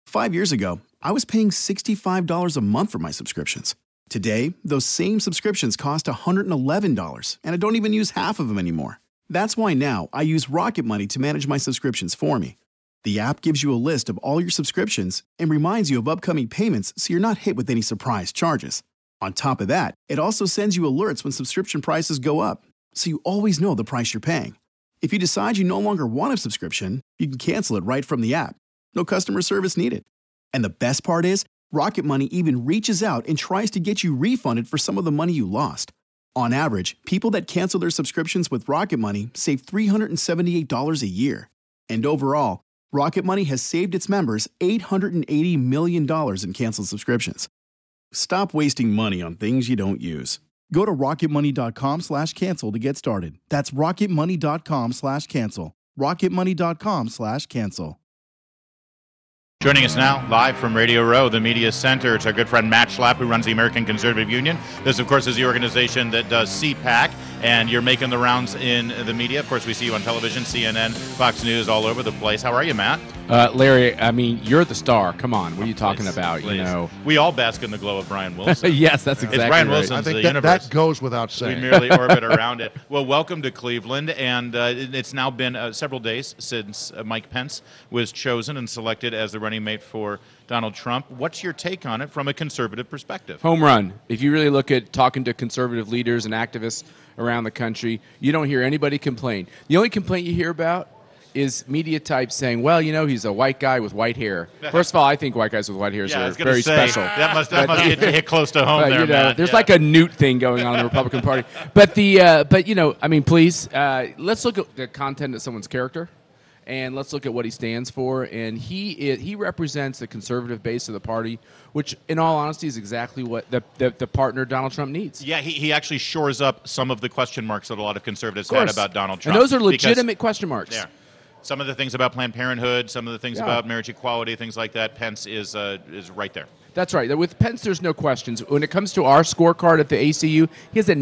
5 years ago, I was paying $65 a month for my subscriptions. Today, those same subscriptions cost $111, and I don't even use half of them anymore. That's why now I use Rocket Money to manage my subscriptions for me. The app gives you a list of all your subscriptions and reminds you of upcoming payments so you're not hit with any surprise charges. On top of that, it also sends you alerts when subscription prices go up, so you always know the price you're paying. If you decide you no longer want a subscription, you can cancel it right from the app. No customer service needed. And the best part is, Rocket Money even reaches out and tries to get you refunded for some of the money you lost. On average, people that cancel their subscriptions with Rocket Money save $378 a year. And overall, Rocket Money has saved its members $880 million in canceled subscriptions. Stop wasting money on things you don't use. Go to rocketmoney.com/cancel to get started. That's rocketmoney.com/cancel. rocketmoney.com/cancel. Joining us now, live from Radio Row, the Media Center, it's our good friend Matt Schlapp, who runs the American Conservative Union. This, of course, is the organization that does CPAC, and you're making the rounds in the media. Of course, we see you on television, CNN, Fox News, all over the place. How are you, Matt? Larry, I mean, you're the star. Come on, what are you talking about? Please. You know, we all bask in the glow of Brian Wilson. Yes, that's exactly it's Brian right. Wilson's I think the that, universe. that goes without saying. We merely orbit around it. Well, welcome to Cleveland, and it's now been several days since Mike Pence was chosen and selected as the running mate for Donald Trump. What's your take on it from a conservative perspective? Home run. If you really look at talking to conservative leaders and activists around the country, you don't hear anybody complain. The only complaint you hear about is media types saying, well, you know, he's a white guy with white hair. First of all, I think white guys with white hairs are very special. That must hit close to home there, you know, Matt. there's like a Newt thing going on in the Republican Party. But you know, I mean, please, let's look at the content of someone's character. And let's look at what he stands for. And he represents the conservative base of the party, which, in all honesty, is exactly what the partner Donald Trump needs. Yeah, he actually shores up some of the question marks that a lot of conservatives had about Donald Trump. And those are legitimate question marks. Yeah. Some of the things about Planned Parenthood, some of the things about marriage equality, things like that, Pence is right there. That's right. With Pence, there's no questions. When it comes to our scorecard at the ACU, he has a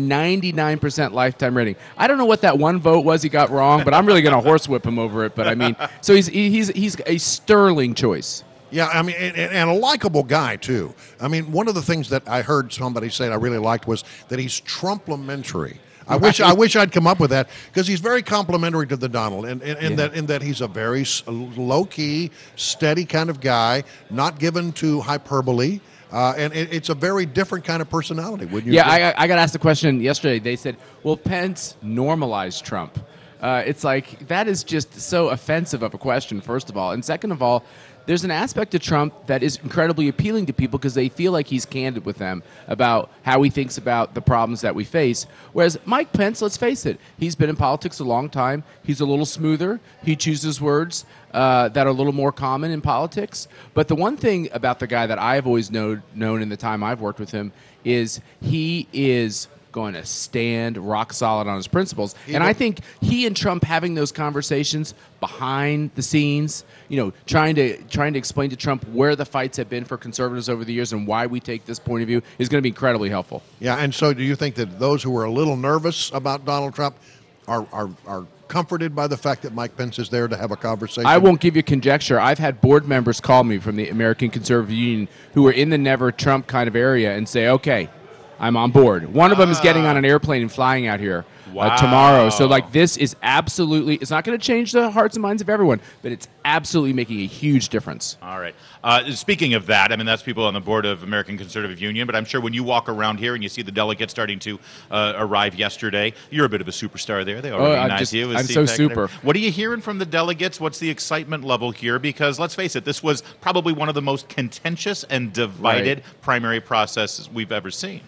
99% lifetime rating. I don't know what that one vote was he got wrong, but I'm really going to horsewhip him over it. But I mean, so he's a sterling choice. Yeah, I mean, and a likable guy, too. I mean, one of the things that I heard somebody say I really liked was that he's Trump-lementary. I wish I'd come up with that, because he's very complimentary to the Donald, and that he's a very low-key, steady kind of guy, not given to hyperbole, and it's a very different kind of personality. Wouldn't you? Yeah, I got asked the question yesterday. They said, "Will Pence normalize Trump?" It's like, that is just so offensive of a question, first of all, and second of all, there's an aspect to Trump that is incredibly appealing to people because they feel like he's candid with them about how he thinks about the problems that we face. Whereas Mike Pence, let's face it, he's been in politics a long time. He's a little smoother. He chooses words that are a little more common in politics. But the one thing about the guy that I've always known in the time I've worked with him is he is going to stand rock solid on his principles. And I think he and Trump having those conversations behind the scenes, you know, trying to explain to Trump where the fights have been for conservatives over the years and why we take this point of view is going to be incredibly helpful. Yeah, and so do you think that those who are a little nervous about Donald Trump are comforted by the fact that Mike Pence is there to have a conversation? I won't give you conjecture. I've had board members call me from the American Conservative Union who are in the never Trump kind of area and say, okay, I'm on board. One of them is getting on an airplane and flying out here tomorrow. So, like, this is absolutely, it's not going to change the hearts and minds of everyone, but it's absolutely making a huge difference. All right. Speaking of that, I mean, that's people on the board of American Conservative Union, but I'm sure when you walk around here and you see the delegates starting to arrive yesterday, you're a bit of a superstar there. They all recognize you. I'm so super. What are you hearing from the delegates? What's the excitement level here? Because, let's face it, this was probably one of the most contentious and divided primary processes we've ever seen.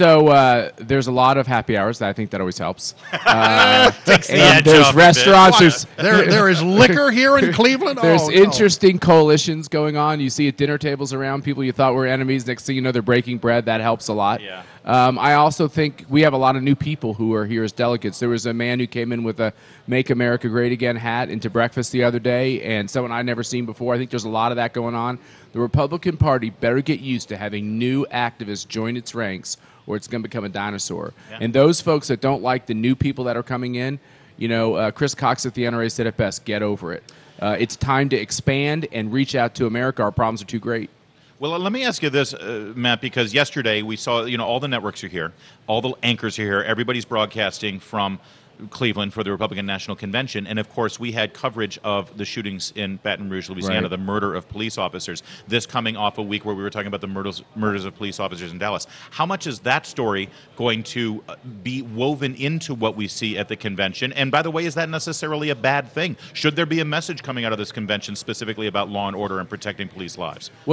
So there's a lot of happy hours. I think that always helps. Takes the and edge there's off restaurants. There is liquor here in Cleveland. There's interesting coalitions going on. You see at dinner tables around people you thought were enemies. Next thing you know, they're breaking bread. That helps a lot. Yeah. I also think we have a lot of new people who are here as delegates. There was a man who came in with a Make America Great Again hat into breakfast the other day, and someone I'd never seen before. I think there's a lot of that going on. The Republican Party better get used to having new activists join its ranks, or it's going to become a dinosaur. Yeah. And those folks that don't like the new people that are coming in, you know, Chris Cox at the NRA said it best, get over it. It's time to expand and reach out to America. Our problems are too great. Well, let me ask you this, Matt, because yesterday we saw, all the networks are here, all the anchors are here, everybody's broadcasting from Cleveland for the Republican National Convention, and of course we had coverage of the shootings in Baton Rouge, Louisiana, the murder of police officers, this coming off a week where we were talking about the murders of police officers in Dallas. How much is that story going to be woven into what we see at the convention? And by the way, is that necessarily a bad thing? Should there be a message coming out of this convention specifically about law and order and protecting police lives? Well,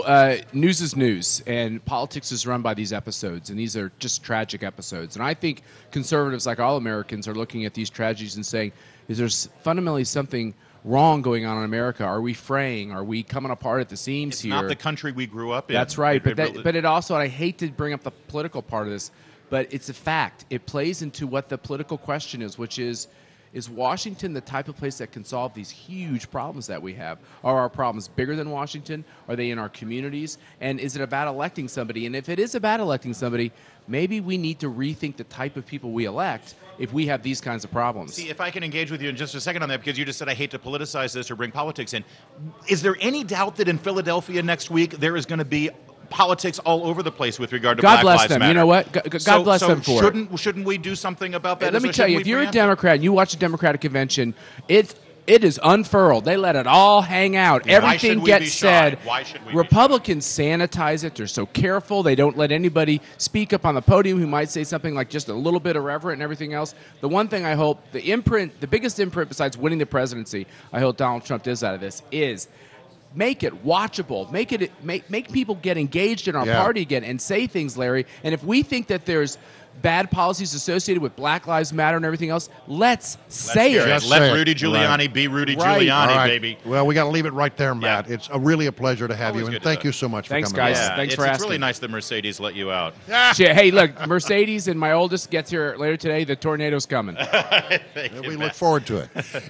news is news, and politics is run by these episodes, and these are just tragic episodes. And I think conservatives, like all Americans, are looking at these tragedies and saying, is there fundamentally something wrong going on in America? Are we fraying? Are we coming apart at the seams here? It's not the country we grew up in. That's right. But it also, and I hate to bring up the political part of this, but it's a fact. It plays into what the political question is, which is Washington the type of place that can solve these huge problems that we have? Are our problems bigger than Washington? Are they in our communities? And is it about electing somebody? And if it is about electing somebody, maybe we need to rethink the type of people we elect if we have these kinds of problems. See, if I can engage with you in just a second on that, because you just said I hate to politicize this or bring politics in. Is there any doubt that in Philadelphia next week there is going to be politics all over the place with regard to Black Lives Matter? God bless them. You know what? God bless them for it. Shouldn't we do something about that? Let me tell you, if you're a Democrat and you watch the Democratic convention, it is unfurled. They let it all hang out. Yeah. Everything gets said. Why should we Republicans sanitize it. They're so careful. They don't let anybody speak up on the podium who might say something like just a little bit irreverent and everything else. The one thing I hope, the biggest imprint besides winning the presidency, I hope Donald Trump does out of this is make it watchable. Make people get engaged in our party again and say things, Larry. And if we think that there's bad policies associated with Black Lives Matter and everything else, let's say it. Let Rudy Giuliani be Rudy Giuliani, baby. Well, we got to leave it right there, Matt. Yeah. It's really a pleasure to have you, and thank you so much for coming. Thanks, guys. Yeah, Thanks for asking. It's really nice that Mercedes let you out. Hey, look, Mercedes and my oldest gets here later today. The tornado's coming. Thank you, we look forward to it.